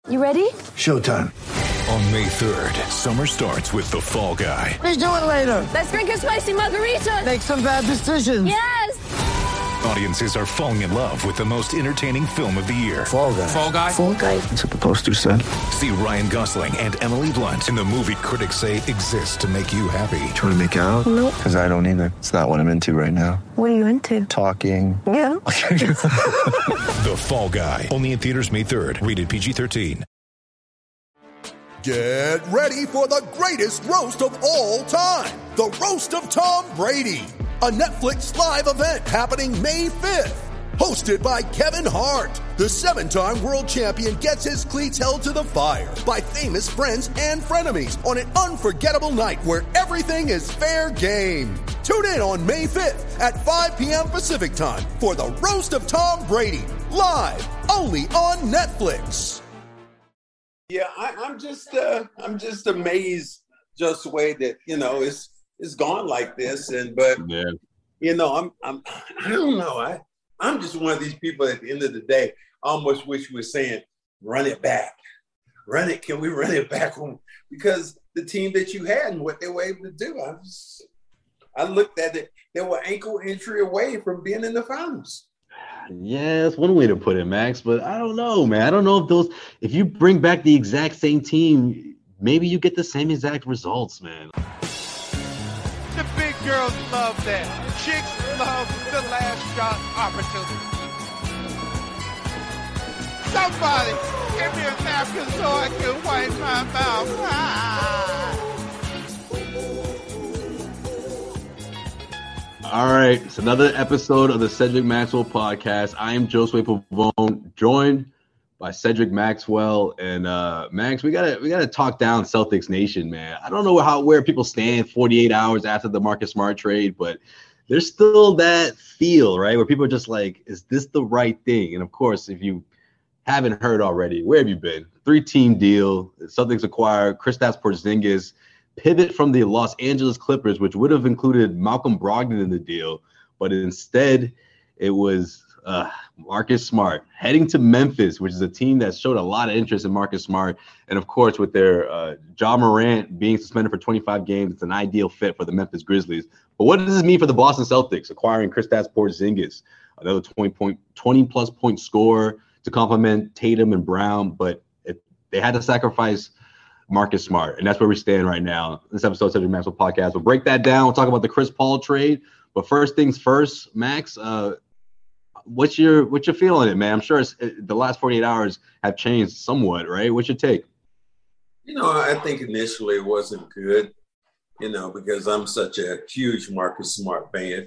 You ready? Showtime. On May 3rd, summer starts with The Fall Guy. Let's do it later. Let's drink a spicy margarita. Make some bad decisions. Yes! Audiences are falling in love with the most entertaining film of the year. Fall Guy. Fall Guy? Fall Guy. That's what the poster said. See Ryan Gosling and Emily Blunt in the movie critics say exists to make you happy. Trying to make it out? Nope. Because I don't either. It's not what I'm into right now. What are you into? Talking. Yeah. The Fall Guy. Only in theaters May 3rd. Rated PG-13. Get ready for the greatest roast of all time. The Roast of Tom Brady. A Netflix live event happening May 5th. Hosted by Kevin Hart. The 7-time world champion gets his cleats held to the fire by famous friends and frenemies on an unforgettable night where everything is fair game. Tune in on May 5th at 5 p.m. Pacific time for the Roast of Tom Brady. Live only on Netflix. Yeah, I'm just amazed just the way that it's gone like this, but Yeah. I don't know. I'm just one of these people at the end of the day. I almost wish we were saying, run it back, run it. Can we run it back? Because the team that you had and what they were able to do, I looked at it. They were ankle injury away from being in the finals. Yeah, that's one way to put it, Max. But I don't know, man. I don't know if you bring back the exact same team, maybe you get the same exact results, man. The big girls love that. Chicks love the last shot opportunity. Somebody give me a napkin so I can wipe my mouth. All right, it's another episode of the Cedric Maxwell podcast. I am Josue Pavone, joined by Cedric Maxwell, and Max. We gotta talk down Celtics Nation, man. I don't know where people stand 48 hours after the Marcus Smart trade, but there's still that feel, right, where people are just like, "Is this the right thing?" And of course, if you haven't heard already, where have you been? 3-team deal. Celtics acquire Kristaps Porzingis. Pivot from the Los Angeles Clippers, which would have included Malcolm Brogdon in the deal, but instead it was Marcus Smart heading to Memphis, which is a team that showed a lot of interest in Marcus Smart. And of course, with their Ja Morant being suspended for 25 games, it's an ideal fit for the Memphis Grizzlies. But what does this mean for the Boston Celtics acquiring Kristaps Porzingis, another 20-plus point scorer to complement Tatum and Brown? But they had to sacrifice Marcus Smart, and that's where we stand right now. This episode of Cedric Maxwell podcast. We'll break that down. We'll talk about the Chris Paul trade. But first things first, Max, what's your feel on it, man? I'm sure the last 48 hours have changed somewhat, right? What's your take? I think initially it wasn't good, because I'm such a huge Marcus Smart fan.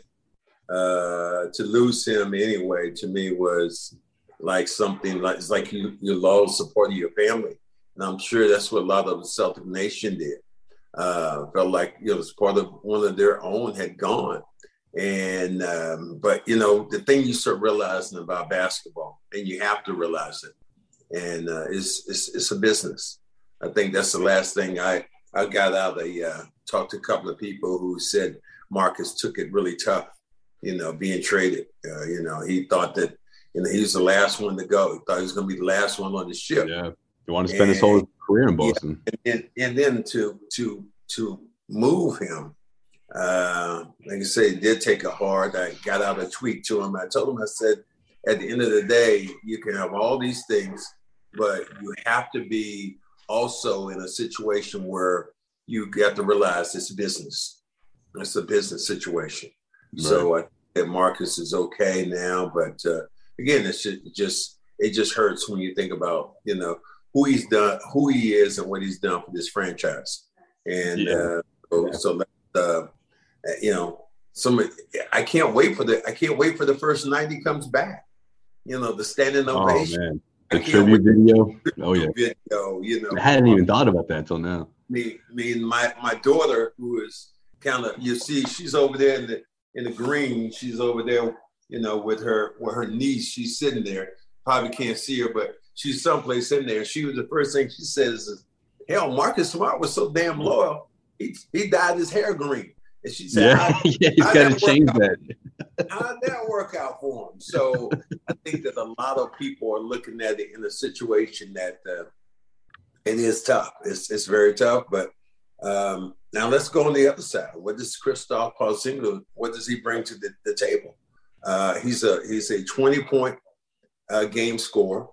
To lose him anyway, to me, was like something like it's like you lost support of your family. And I'm sure that's what a lot of the Celtic Nation did. Felt like, it was part of one of their own had gone. And, but the thing you start realizing about basketball, and you have to realize it, and it's a business. I think that's the last thing I got out. Talked to a couple of people who said Marcus took it really tough, being traded. He thought that, he was the last one to go. He thought he was going to be the last one on the ship. Yeah. You want to spend his whole career in Boston. Yeah, and then to move him, like I say, it did take a hard. I got out a tweet to him. I told him, I said, at the end of the day, you can have all these things, but you have to be also in a situation where you got to realize it's business. It's a business situation. Right. So I think that Marcus is okay now, but again, it just hurts when you think about, who he's done, who he is, and what he's done for this franchise. And I can't wait for the first night he comes back. The standing ovation. Oh man, the tribute video. Oh yeah, video. I hadn't even thought about that until now. My daughter, who is kind of, she's over there in the green. She's over there, with her niece. She's sitting there. Probably can't see her, but she's someplace in there. She was the first thing she says is, "Hell, Marcus Smart was so damn loyal. He dyed his hair green." And she said, he's got to change that. How did that work out for him? So I think that a lot of people are looking at it in a situation that It is tough. It's very tough. But now let's go on the other side. What does Kristaps Porzingis? What does he bring to the table? He's a 20-point game scorer.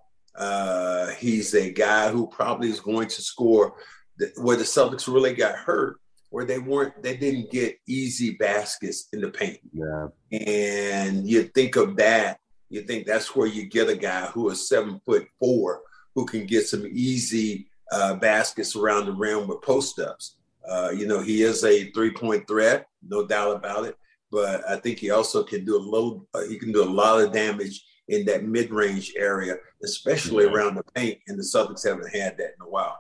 He's a guy who probably is going to score. Where the Celtics really got hurt, where they didn't get easy baskets in the paint. Yeah. And you think of that, you think that's where you get a guy who is 7'4", who can get some easy baskets around the rim with post-ups. He is a 3-point threat, no doubt about it. But I think he also can do a lot of damage in that mid-range area, especially around the paint. And the Celtics haven't had that in a while.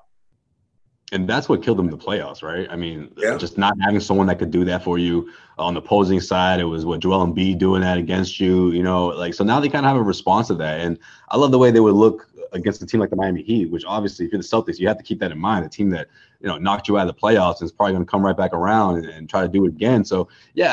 And that's what killed them in the playoffs, right? I mean, just not having someone that could do that for you on the opposing side. It was Joel Embiid doing that against you, so now they kind of have a response to that. And I love the way they would look against a team like the Miami Heat, which obviously if you're the Celtics, you have to keep that in mind, a team that, knocked you out of the playoffs and is probably going to come right back around and try to do it again. So,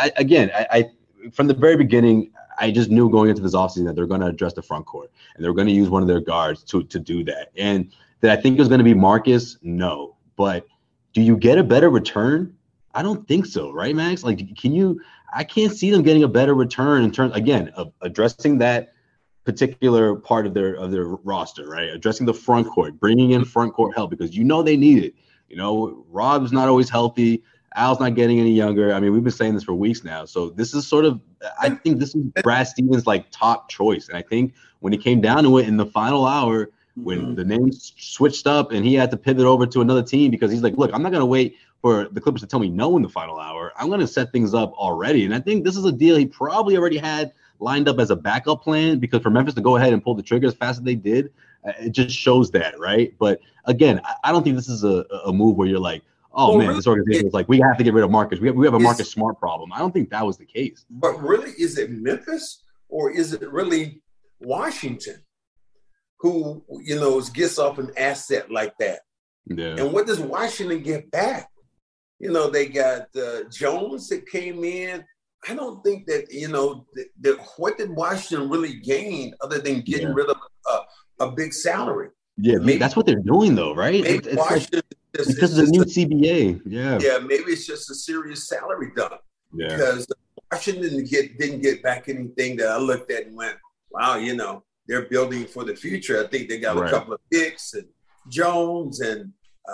I from the very beginning, I just knew going into this offseason that they're going to address the front court and they're going to use one of their guards to do that. And that I think it was going to be Marcus, no. But do you get a better return? I don't think so, right, Max? Like, I can't see them getting a better return in terms, again, of addressing that particular part of their roster, right? Addressing the front court, bringing in front court help because they need it. Rob's not always healthy. Al's not getting any younger. I mean, we've been saying this for weeks now. So this is I think this is Brad Stevens' top choice. And I think when it came down to it in the final hour, when the names switched up and he had to pivot over to another team because he's like, look, I'm not going to wait for the Clippers to tell me no in the final hour. I'm going to set things up already. And I think this is a deal he probably already had lined up as a backup plan because for Memphis to go ahead and pull the trigger as fast as they did, it just shows that, right? But again, I don't think this is a move where you're like, oh, man, this organization is like, we have to get rid of Marcus. We have a Marcus Smart problem. I don't think that was the case. But really, is it Memphis or is it really Washington who, gets off an asset like that? Yeah. And what does Washington get back? They got Jones that came in. I don't think that, what did Washington really gain other than getting rid of a big salary? Yeah, maybe that's what they're doing, though, right? Maybe it's Washington because of the new CBA. Yeah. Yeah, maybe it's just a serious salary dump. Yeah. Because Washington didn't get back anything that I looked at and went, wow, they're building for the future. I think they got a couple of picks and Jones and,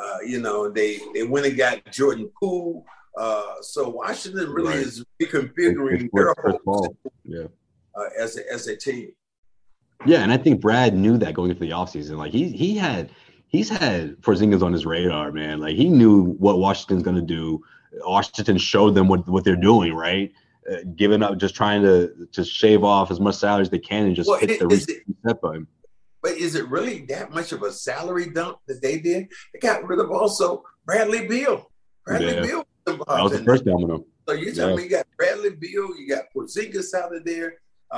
they went and got Jordan Poole. So Washington really is reconfiguring their whole system, as a team. Yeah, and I think Brad knew that going into the offseason. Like he's had Porzingis on his radar, man. Like he knew what Washington's going to do. Washington showed them what they're doing, right? Giving up, just trying to shave off as much salary as they can and just hit the reset button. But is it really that much of a salary dump that they did? They got rid of also Bradley Beal. Beal was involved. That was the first domino. So you're telling me you got Bradley Beal, you got Porzingis out of there.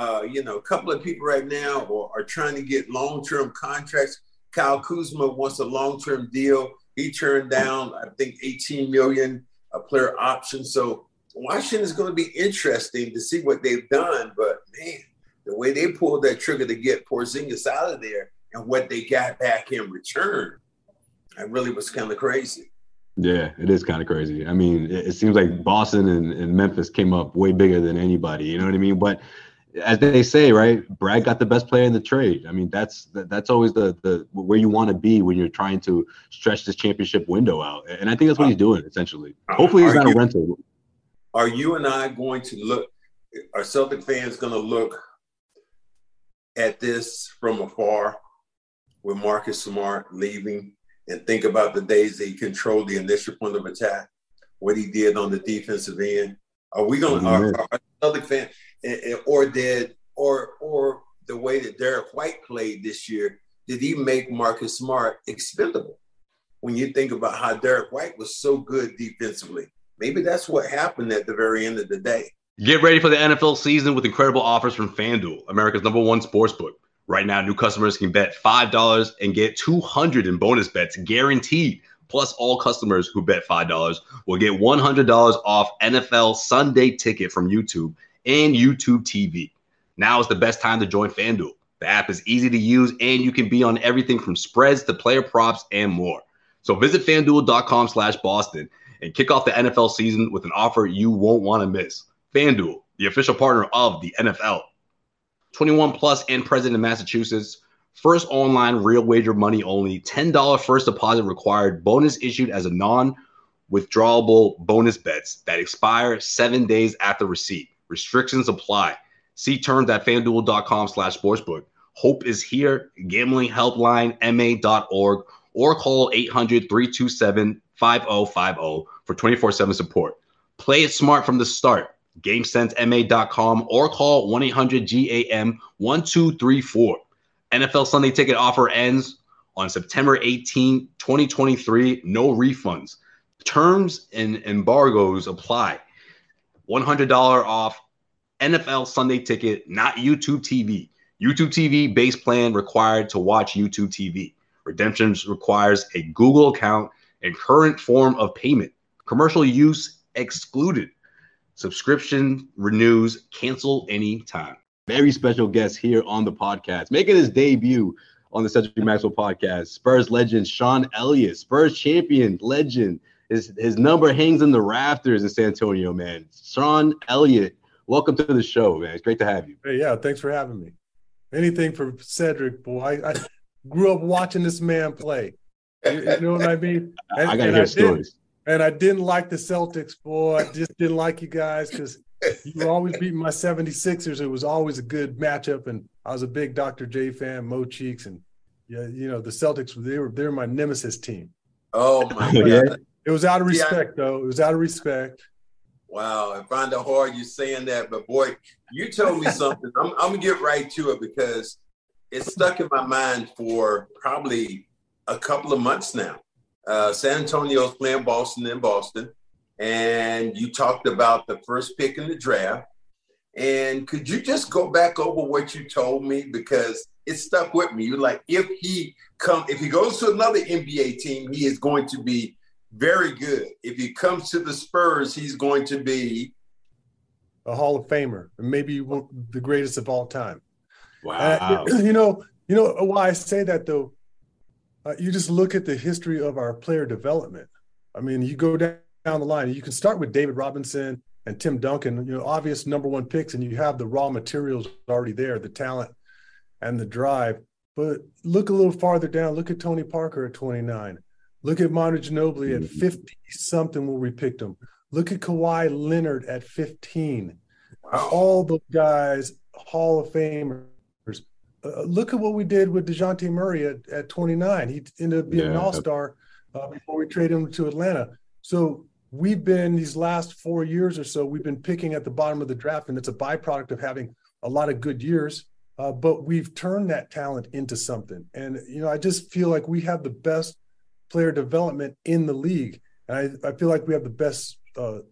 A couple of people right now are trying to get long-term contracts. Kyle Kuzma wants a long-term deal. He turned down, I think, $18 million a player option. So Washington is going to be interesting to see what they've done. But, man, the way they pulled that trigger to get Porzingis out of there and what they got back in return, it really was kind of crazy. Yeah, it is kind of crazy. I mean, it seems like Boston and Memphis came up way bigger than anybody. You know what I mean? But as they say, right, Brad got the best player in the trade. I mean, that's always the where you want to be when you're trying to stretch this championship window out. And I think that's what he's doing, essentially. Hopefully he's not a rental. Are you and I going to look – are Celtic fans going to look at this from afar with Marcus Smart leaving and think about the days that he controlled the initial point of attack, what he did on the defensive end? Are we going to – are Celtic fans – or the way that Derek White played this year, did he make Marcus Smart expendable? When you think about how Derek White was so good defensively, maybe that's what happened at the very end of the day. Get ready for the NFL season with incredible offers from FanDuel, America's #1 sportsbook. Right now, new customers can bet $5 and get $200 in bonus bets guaranteed. Plus, all customers who bet $5 will get $100 off NFL Sunday Ticket from YouTube and YouTube TV. Now is the best time to join FanDuel. The app is easy to use, and you can be on everything from spreads to player props and more. So visit FanDuel.com/Boston and kick off the NFL season with an offer you won't want to miss. FanDuel, the official partner of the NFL. 21 plus and present in Massachusetts. First online real wager money only. $10 first deposit required. Bonus issued as a non-withdrawable bonus bets that expire 7 days after receipt. Restrictions apply. See terms at FanDuel.com/sportsbook. Hope is here. Gambling helpline ma.org or call 800-327-5050 for 24/7 support. Play it smart from the start. GameSenseMA.com or call 1-800-GAM-1234. NFL Sunday ticket offer ends on September 18, 2023. No refunds. Terms and embargoes apply. $100 off NFL Sunday ticket, not YouTube TV. YouTube TV base plan required to watch YouTube TV. Redemptions requires a Google account and current form of payment. Commercial use excluded. Subscription renews. Cancel anytime. Very special guest here on the podcast, making his debut on the Cedric Maxwell podcast. Spurs legend Sean Elliott, Spurs champion legend. His number hangs in the rafters in San Antonio, man. Sean Elliott, welcome to the show, man. It's great to have you. Hey, yeah, thanks for having me. Anything for Cedric, boy. I grew up watching this man play. You know what I mean? I got to hear stories. And I didn't like the Celtics, boy. I just didn't like you guys because you were always beating my 76ers. It was always a good matchup, and I was a big Dr. J fan, Mo Cheeks, and yeah, you know, the Celtics, they were my nemesis team. Oh, my God. Yeah. It was out of respect, though. It was out of respect. Wow, I find it hard you saying that, but boy, you told me something. I'm gonna get right to it because it's stuck in my mind for probably a couple of months now. San Antonio's playing Boston in Boston, and you talked about the first pick in the draft. And could you just go back over what you told me, because it stuck with me? You're like, if he goes to another NBA team, he is going to be very good. If he comes to the Spurs, he's going to be a Hall of Famer, and maybe the greatest of all time. Wow. You know why I say that, though? You just look at the history of our player development. I mean, you go down the line, you can start with David Robinson and Tim Duncan, you know, obvious number one picks, and you have the raw materials already there, the talent and the drive. But look a little farther down. Look at Tony Parker at 29. Look at Manu Ginobili at 50-something when we picked him. Look at Kawhi Leonard at 15. Wow. All the guys, Hall of Famers. Look at what we did with DeJounte Murray at 29. He ended up being an all-star before we traded him to Atlanta. So we've been, these last 4 years or so, we've been picking at the bottom of the draft, and it's a byproduct of having a lot of good years. But we've turned that talent into something. And, you know, I just feel like we have the best player development in the league. And I feel like we have the best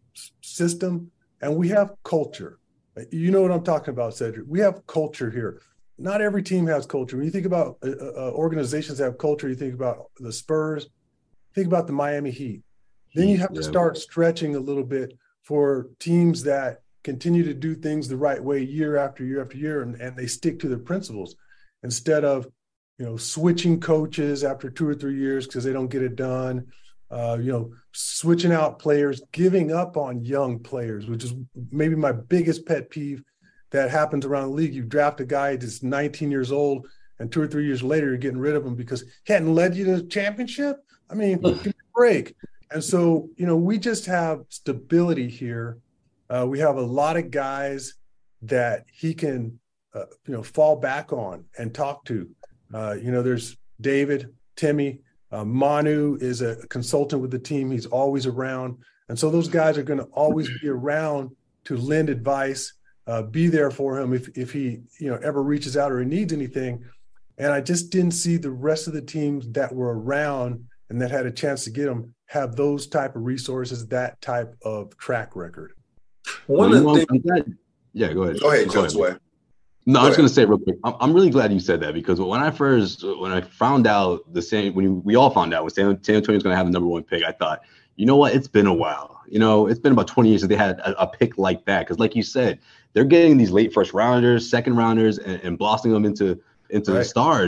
system, and we have culture. You know what I'm talking about, Cedric. We have culture here. Not every team has culture. When you think about organizations that have culture, you think about the Spurs, think about the Miami Heat. Then you have to start stretching a little bit for teams that continue to do things the right way year after year after year, and they stick to their principles instead of, you know, switching coaches after 2 or 3 years because they don't get it done, you know, switching out players, giving up on young players, which is maybe my biggest pet peeve that happens around the league. You draft a guy that's 19 years old, and 2 or 3 years later, you're getting rid of him because he hadn't led you to the championship. I mean, give me a break. And so, you know, we just have stability here. We have a lot of guys that he can, you know, fall back on and talk to. You know, there's David, Timmy, Manu is a consultant with the team. He's always around. And so those guys are going to always be around to lend advice, be there for him if he, you know, ever reaches out or he needs anything. And I just didn't see the rest of the teams that were around and that had a chance to get him have those type of resources, that type of track record. One of the things, yeah, go ahead. Go ahead, Josue. No, I was going to say real quick. I'm really glad you said that, because when I found out when we all found out when San Antonio was going to have the number one pick, I thought, you know what? It's been a while. You know, it's been about 20 years since they had a pick like that. Because, like you said, they're getting these late first rounders, second rounders, and blossoming them into the stars.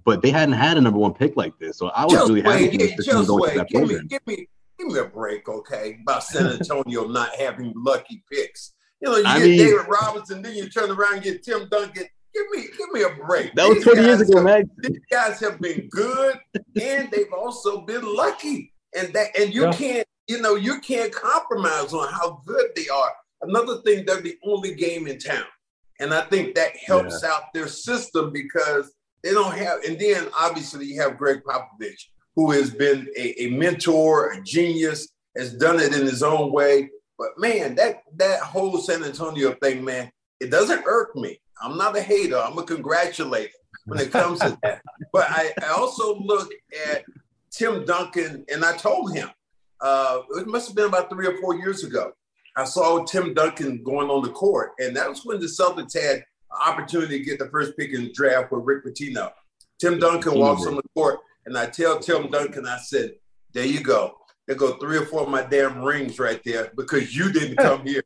but they hadn't had a number one pick like this. So I was really happy to see them going to that program. Give me a break, okay, about San Antonio not having lucky picks. You know, you get David Robinson, then you turn around and get Tim Duncan. Give me a break. That was 20 years ago, man. These guys have been good, and they've also been lucky. And you can't compromise on how good they are. Another thing, they're the only game in town. And I think that helps out their system because they don't have, and then obviously you have Greg Popovich, who has been a mentor, a genius, has done it in his own way. But man, that whole San Antonio thing, man, it doesn't irk me. I'm not a hater. I'm a congratulator when it comes to that. But I also look at Tim Duncan, and I told him, it must have been about 3 or 4 years ago. I saw Tim Duncan going on the court, and that was when the Celtics had an opportunity to get the first pick in the draft with Rick Pitino. Tim Duncan walks on the court, and I tell Tim Duncan, I said, there you go. There go 3 or 4 of my damn rings right there because you didn't come here.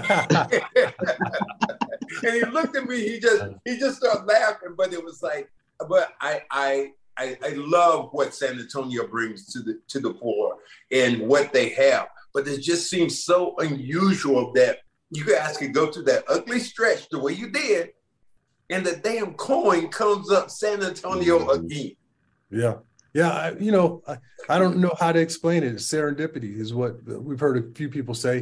And he looked at me, he just started laughing, but it was like, but I love what San Antonio brings to the floor and what they have. But it just seems so unusual that you guys could go through that ugly stretch the way you did, and the damn coin comes up San Antonio again. Yeah. Yeah. I don't know how to explain it. Serendipity is what we've heard a few people say.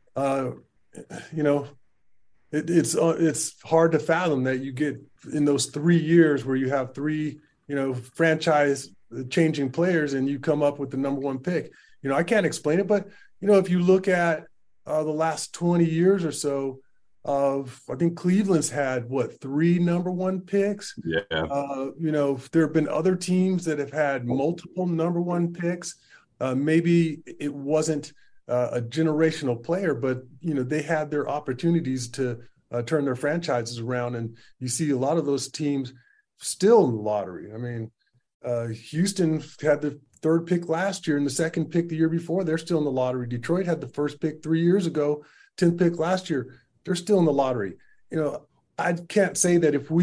It's hard to fathom that you get in those 3 years where you have 3, franchise changing players and you come up with the number one pick. I can't explain it, but if you look at the last 20 years or so, I think Cleveland's had 3 number one picks. Yeah. There have been other teams that have had multiple number one picks. Maybe it wasn't a generational player, but they had their opportunities to turn their franchises around, and you see a lot of those teams still in the lottery. I mean, Houston had the 3rd pick last year and the 2nd pick the year before. They're still in the lottery. Detroit had the 1st pick 3 years ago, 10th pick last year. They're still in the lottery. I can say that if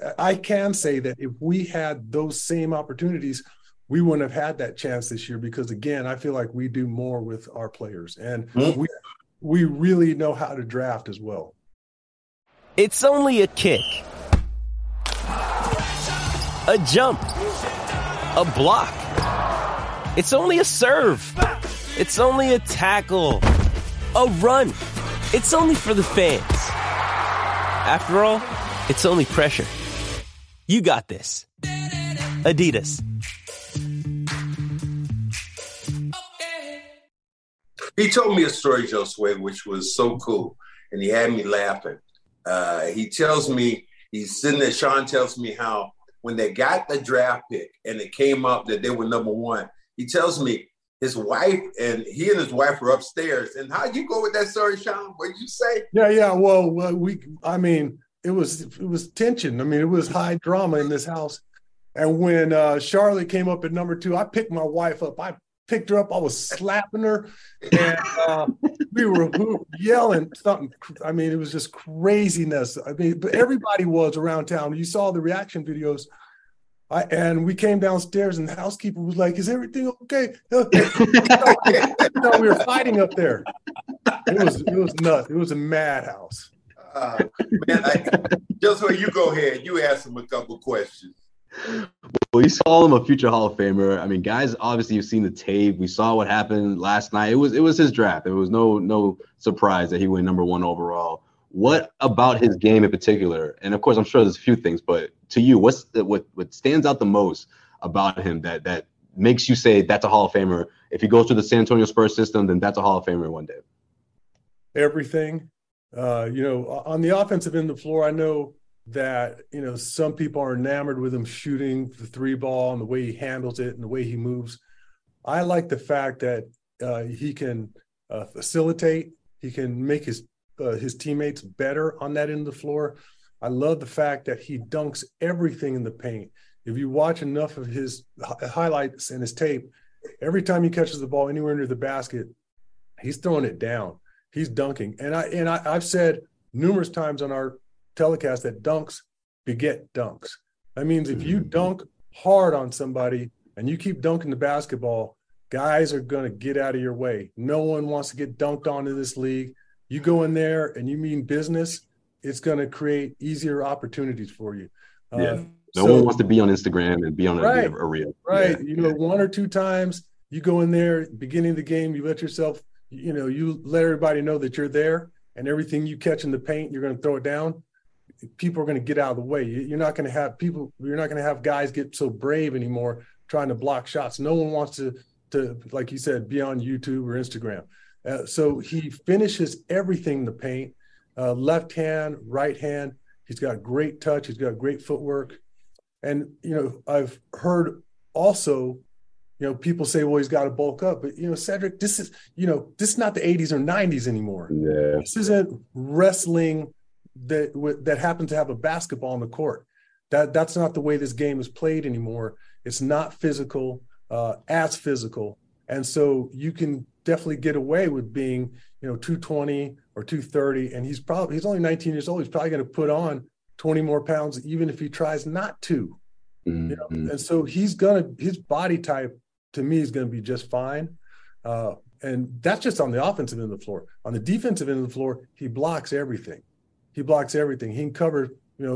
we had those same opportunities, we wouldn't have had that chance this year because, again, I feel like we do more with our players, and we really know how to draft as well. It's only a kick, a jump, a block. It's only a serve. It's only a tackle, a run. It's only for the fans. After all, it's only pressure. You got this. Adidas. He told me a story, Josue, which was so cool, and he had me laughing. He tells me, he's sitting there, Sean tells me how when they got the draft pick and it came up that they were number one, he tells me his wife and his wife were upstairs. And how'd you go with that story, Sean? What did you say? Yeah. Well, it was tension. I mean, it was high drama in this house. And when Charlotte came up at number 2, I picked my wife up. I picked her up. I was slapping her, and we were yelling something. I mean, it was just craziness. I mean, but everybody was around town. You saw the reaction videos. And we came downstairs, and the housekeeper was like, "Is everything okay?" We were fighting up there. It was nuts. It was a madhouse. Just where you go ahead, you ask him a couple questions. Well, you saw him a future Hall of Famer. I mean, guys, obviously you've seen the tape. We saw what happened last night. It was his draft. There was no surprise that he went number 1 overall. What about his game in particular? And of course, I'm sure there's a few things, but to you, what stands out the most about him that makes you say that's a Hall of Famer? If he goes through the San Antonio Spurs system, then that's a Hall of Famer one day. Everything. On the offensive end of the floor, I know that, some people are enamored with him shooting the 3 ball and the way he handles it and the way he moves. I like the fact that he can facilitate. He can make his teammates better on that end of the floor. I love the fact that he dunks everything in the paint. If you watch enough of his highlights and his tape, every time he catches the ball anywhere near the basket, he's throwing it down. He's dunking. And I've said numerous times on our telecast that dunks beget dunks. That means if you dunk hard on somebody and you keep dunking the basketball, guys are going to get out of your way. No one wants to get dunked on in this league. You go in there and you mean business, it's going to create easier opportunities for you. No one wants to be on Instagram and be on a reel. Right. Yeah. One or two times you go in there, beginning of the game, you let yourself, you let everybody know that you're there, and everything you catch in the paint, you're going to throw it down. People are going to get out of the way. You're not going to have guys get so brave anymore trying to block shots. No one wants to, like you said, be on YouTube or Instagram. So he finishes everything in the paint, left hand, right hand. He's got great touch. He's got great footwork. And, I've heard also, people say, well, he's got to bulk up. But, Cedric, this is not the 80s or 90s anymore. Yeah. This isn't wrestling that happens to have a basketball on the court. That's not the way this game is played anymore. It's not physical, as physical. And so you can definitely get away with being, 220 or 230. And he's only 19 years old. He's probably going to put on 20 more pounds, even if he tries not to. Mm-hmm. And so his body type to me is going to be just fine. And that's just on the offensive end of the floor. On the defensive end of the floor, he blocks everything. He can cover,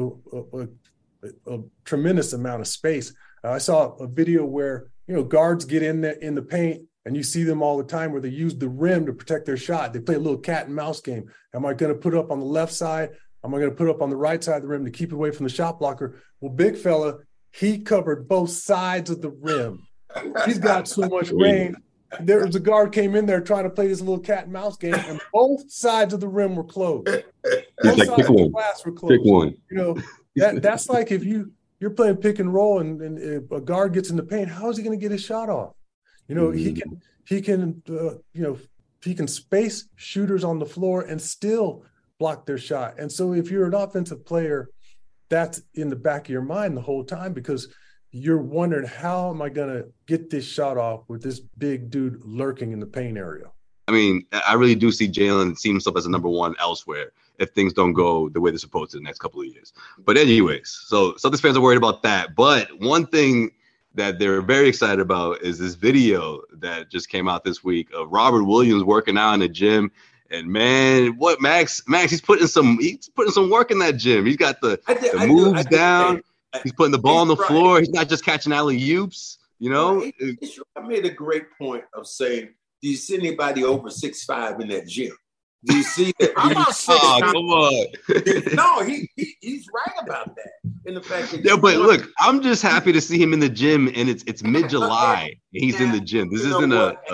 a tremendous amount of space. I saw a video where, guards get in the paint, and you see them all the time where they use the rim to protect their shot. They play a little cat and mouse game. Am I going to put up on the left side? Am I going to put up on the right side of the rim to keep it away from the shot blocker? Well, big fella, he covered both sides of the rim. He's got so much range. There was a guard came in there trying to play this little cat and mouse game, and both sides of the rim were closed. Both sides of the glass were closed. Pick one. That's like if you're playing pick and roll and if a guard gets in the paint, how is he going to get his shot off? He can space shooters on the floor and still block their shot. And so if you're an offensive player, that's in the back of your mind the whole time, because you're wondering, how am I going to get this shot off with this big dude lurking in the paint area? I mean, I really do see Jalen see himself as a number one elsewhere if things don't go the way they're supposed to the next couple of years. But anyways, so Celtics fans are worried about that. But one thing that they're very excited about is this video that just came out this week of Robert Williams working out in the gym. And man, what Max, he's putting some work in that gym. He's got the moves down. He's putting the ball on the floor. He's not just catching alley-oops, I made a great point of saying, do you see anybody over 6'5" in that gym? Do you see that? I'm not 6'5". Come on. No, he's right about that. In the fact that but look, I'm just happy to see him in the gym, and it's mid-July, and he's in the gym. This isn't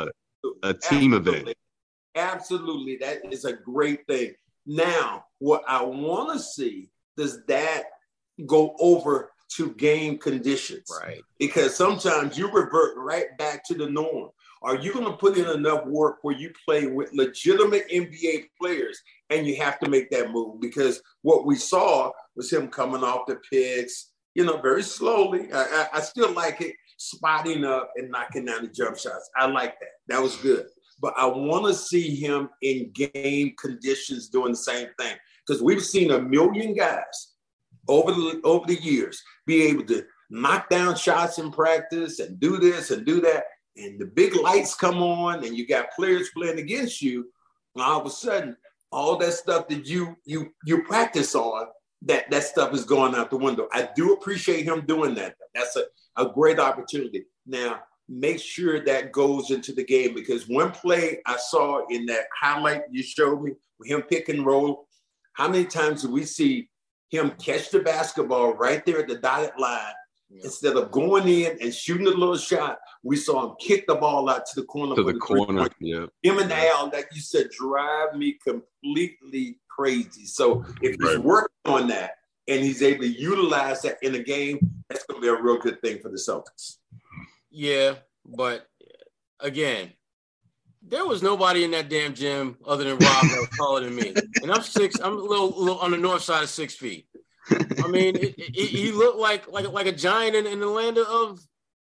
a team event. Absolutely, that is a great thing. Now, what I want to see, does that go over to game conditions? Right. Because sometimes you revert right back to the norm. Are you going to put in enough work where you play with legitimate NBA players and you have to make that move? Because what we saw was him coming off the picks, very slowly. I still like it, spotting up and knocking down the jump shots. I like that. That was good. But I want to see him in game conditions doing the same thing, because we've seen a million guys over the years be able to knock down shots in practice and do this and do that. And the big lights come on and you got players playing against you. And all of a sudden, all that stuff that you practice on, that stuff is going out the window. I do appreciate him doing that. That's a great opportunity. Now, make sure that goes into the game, because one play I saw in that highlight you showed me, with him pick and roll, how many times do we see him catch the basketball right there at the dotted line? Yeah. Instead of going in and shooting a little shot, we saw him kick the ball out to the corner. Yeah. Him and Al, like you said, drive me completely crazy. So if he's working on that and he's able to utilize that in a game, that's going to be a real good thing for the Celtics. Yeah, but again, there was nobody in that damn gym other than Rob that was taller than me. And I'm a little on the north side of 6 feet. I mean, he looked like a giant in the land of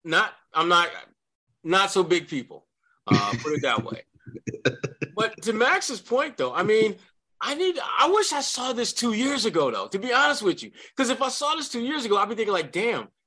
not so big people. Put it that way. But to Max's point, though, I mean, I wish I saw this 2 years ago, though, to be honest with you. Because if I saw this 2 years ago, I'd be thinking like, damn,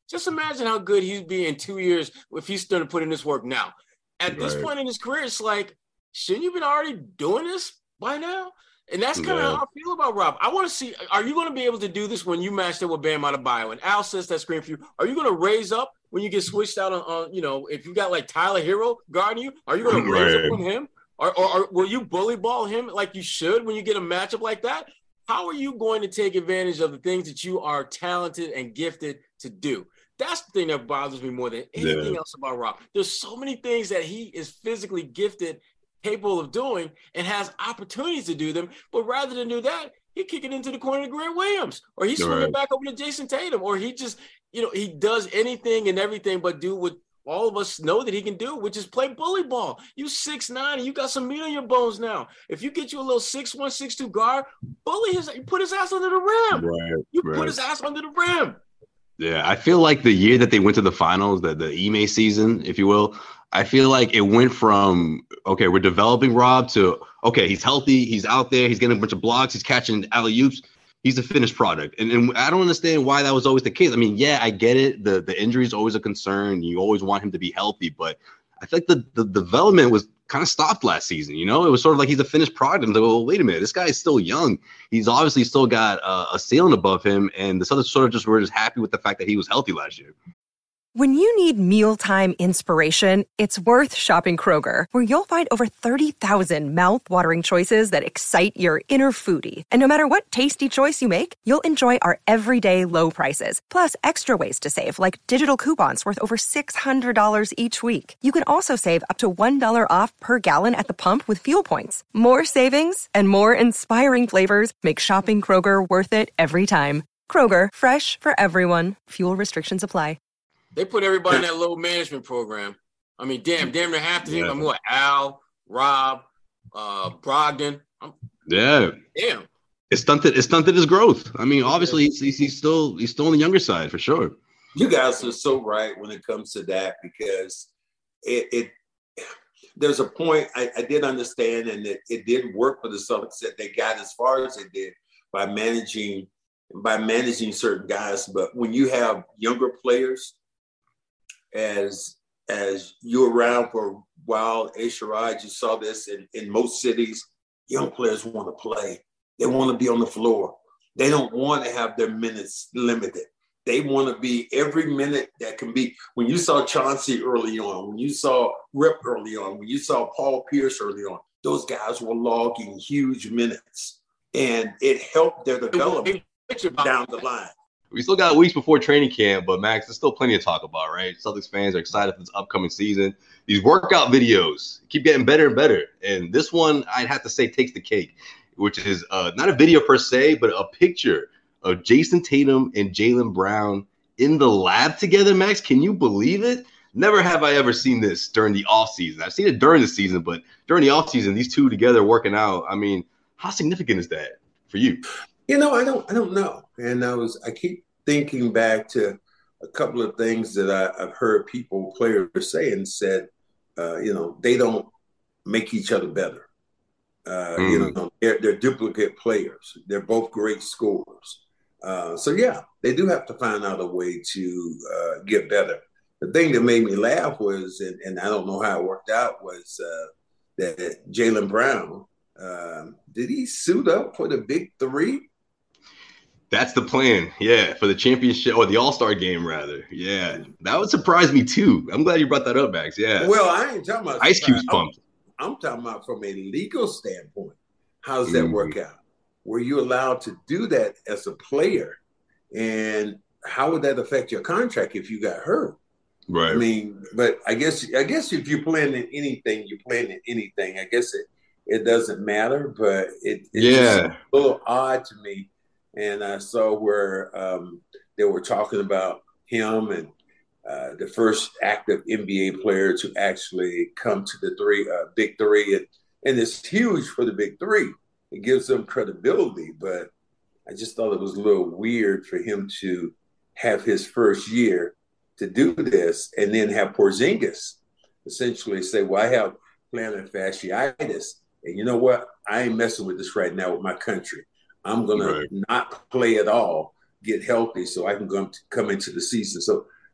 Just imagine how good he'd be in 2 years if he's starting to put in this work now. At this point in his career, it's like, shouldn't you been already doing this by now? And that's kind of how I feel about Rob. I want to see, are you going to be able to do this when you matched up with Bam Adebayo? And Al says that screen for you. Are you going to raise up when you get switched out on if you got like Tyler Hero guarding you? Are you going to raise up on him? Or will you bully ball him like you should when you get a matchup like that? How are you going to take advantage of the things that you are talented and gifted to do? That's the thing that bothers me more than anything else about Rob. There's so many things that he is physically gifted, capable of doing, and has opportunities to do them. But rather than do that, he kick it into the corner to Grant Williams, or he's swinging back over to Jason Tatum, or he just, he does anything and everything but do what all of us know that he can do, which is play bully ball. You 6'9", and you got some meat on your bones now. If you get you a little 6'1", 6'2" guard, bully you put his ass under the rim. Put his ass under the rim. Yeah, I feel like the year that they went to the finals, the Ime season, if you will, I feel like it went from, okay, we're developing Rob to, okay, he's healthy, he's out there, he's getting a bunch of blocks, he's catching alley-oops, he's a finished product. And I don't understand why that was always the case. I mean, yeah, I get it. The injury is always a concern. You always want him to be healthy, but I think the development was kind of stopped last season. It was sort of like he's a finished product. I'm like, well, wait a minute, this guy is still young. He's obviously still got a ceiling above him, and the Celtics we're just happy with the fact that he was healthy last year. When you need mealtime inspiration, it's worth shopping Kroger, where you'll find over 30,000 mouth-watering choices that excite your inner foodie. And no matter what tasty choice you make, you'll enjoy our everyday low prices, plus extra ways to save, like digital coupons worth over $600 each week. You can also save up to $1 off per gallon at the pump with fuel points. More savings and more inspiring flavors make shopping Kroger worth it every time. Kroger, fresh for everyone. Fuel restrictions apply. They put everybody in that load management program. I mean, damn near half the team. I'm what, Al, Rob, Brogdon. Damn. It stunted his growth. I mean, obviously he's still on the younger side for sure. You guys are so right when it comes to that, because it there's a point I did understand, and it did work for the Celtics that they got as far as they did by managing certain guys. But when you have younger players, as you're around for a while, Sherrod, you saw this in most cities, young players want to play. They want to be on the floor. They don't want to have their minutes limited. They want to be every minute that can be. When you saw Chauncey early on, when you saw Rip early on, when you saw Paul Pierce early on, those guys were logging huge minutes, and it helped their development down the line. We still got weeks before training camp, but Max, there's still plenty to talk about, right? Celtics fans are excited for this upcoming season. These workout videos keep getting better and better. And this one, I'd have to say, takes the cake, which is not a video per se, but a picture of Jason Tatum and Jaylen Brown in the lab together, Max. Can you believe it? Never have I ever seen this during the offseason. I've seen it during the season, but during the offseason, these two together working out, I mean, how significant is that for you? I don't know. And I keep thinking back to a couple of things that I've heard players say and said, they don't make each other better. They're duplicate players. They're both great scorers. They do have to find out a way to get better. The thing that made me laugh was, and I don't know how it worked out, was that Jaylen Brown, did he suit up for the big three? That's the plan, yeah, for the championship or the All-Star game, rather. Yeah, that would surprise me too. I'm glad you brought that up, Max. Yeah. Well, I ain't talking about Ice Cube's pumped. I'm talking about from a legal standpoint. How does that work out? Were you allowed to do that as a player, and how would that affect your contract if you got hurt? Right. I mean, but I guess if you're playing in anything, you're playing in anything. I guess it doesn't matter, but it's just a little odd to me. And I saw where they were talking about him and the first active NBA player to actually come to the big three. And it's huge for the big three. It gives them credibility. But I just thought it was a little weird for him to have his first year to do this and then have Porzingis essentially say, well, I have plantar fasciitis. And you know what? I ain't messing with this right now with my country. I'm going to not play at all, get healthy so I can come into the season. So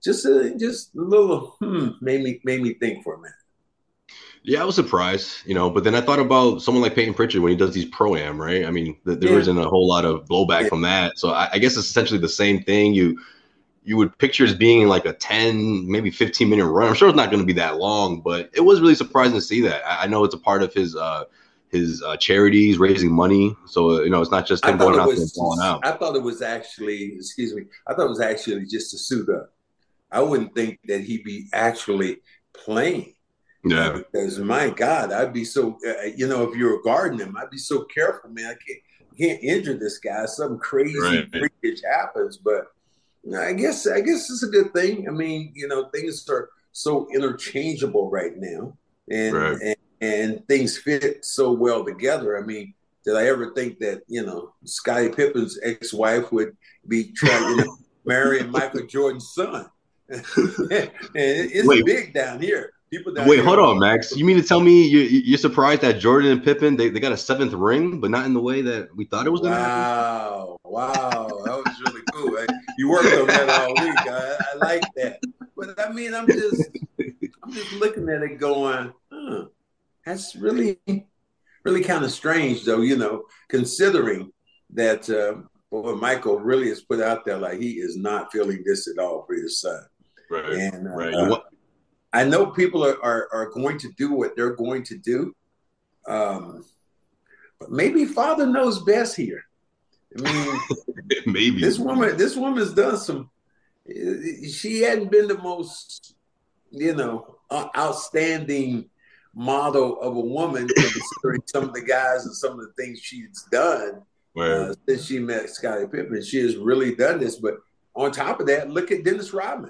just a little made me think for a minute. Yeah, I was surprised, but then I thought about someone like Peyton Pritchard when he does these pro-am, right? I mean, there isn't a whole lot of blowback from that. So I guess it's essentially the same thing. You would picture as being like a 10, maybe 15-minute run. I'm sure it's not going to be that long, but it was really surprising to see that. I know it's a part of his charities, raising money. So, it's not just him going out there and balling out. I thought it was actually, just a suit up. I wouldn't think that he'd be actually playing. Yeah. Because my God, I'd be so, if you were guarding him, I'd be so careful, man. I can't injure this guy. Something crazy, freakish happens. But I guess it's a good thing. I mean, things are so interchangeable right now, and things fit so well together. I mean, did I ever think that Scottie Pippen's ex-wife would be trying marrying Michael Jordan's son? And it's big down here. Wait, hold on, Max. You mean to tell me you're surprised that Jordan and Pippen they got a 7th ring, but not in the way that we thought it was going to happen? Wow, that was really cool. You worked on that all week. I like that. But I mean, I'm just looking at it, going, that's really, really kind of strange, though. Considering that what Michael really has put out there, like he is not feeling this at all for his son. Right. And I know people are going to do what they're going to do, but maybe Father knows best here. I mean, maybe this woman's done some. She hadn't been the most, outstanding model of a woman, considering some of the guys and some of the things she's done since she met Scottie Pippen. She has really done this, but on top of that, look at Dennis Rodman.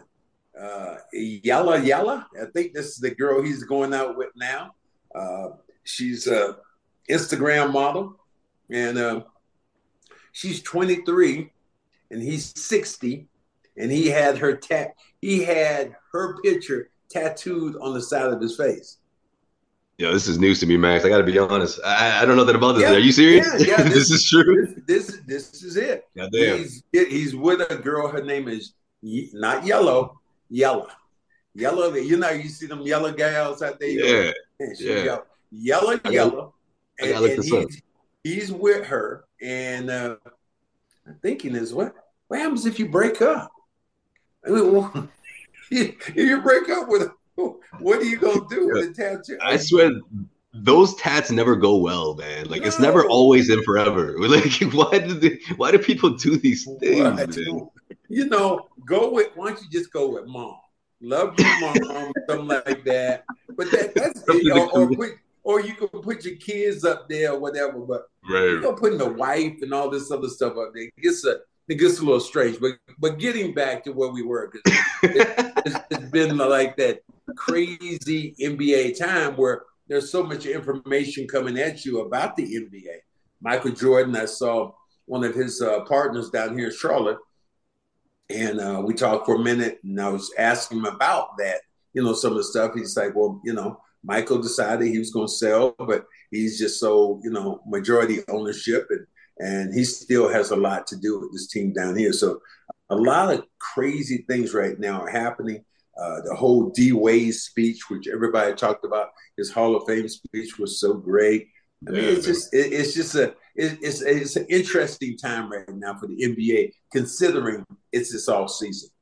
Yella. I think this is the girl he's going out with now. She's a Instagram model, and she's 23, and he's 60, and he had her picture tattooed on the side of his face. Yo, this is news to me, Max. I got to be honest. I don't know that about this. Are you serious? Yeah, this is true. This is it. God damn. He's with a girl. Her name is not Yellow. Yella. You see them yellow gals out there. Yeah. Yellow. And he's with her, and I'm thinking is what happens if you break up? I mean, if you break up with her, what are you gonna do with the tattoo? I swear, those tats never go well, man. Like it's never always in forever. Like why do people do these things? Man? Go with. Why don't you just go with mom? Love your mom, something like that. But that's or you can put your kids up there or whatever. But putting the wife and all this other stuff up there, it gets a little strange. But getting back to where we were, because it's been like that crazy NBA time where there's so much information coming at you about the NBA. Michael Jordan, I saw one of his partners down here in Charlotte, and we talked for a minute, and I was asking him about that, some of the stuff. He's like, well, Michael decided he was going to sell, but he's just so, majority ownership, and he still has a lot to do with this team down here. So a lot of crazy things right now are happening. The whole D Wade speech, which everybody talked about, his Hall of Fame speech was so great. I mean, it's an interesting time right now for the NBA, considering it's this off season.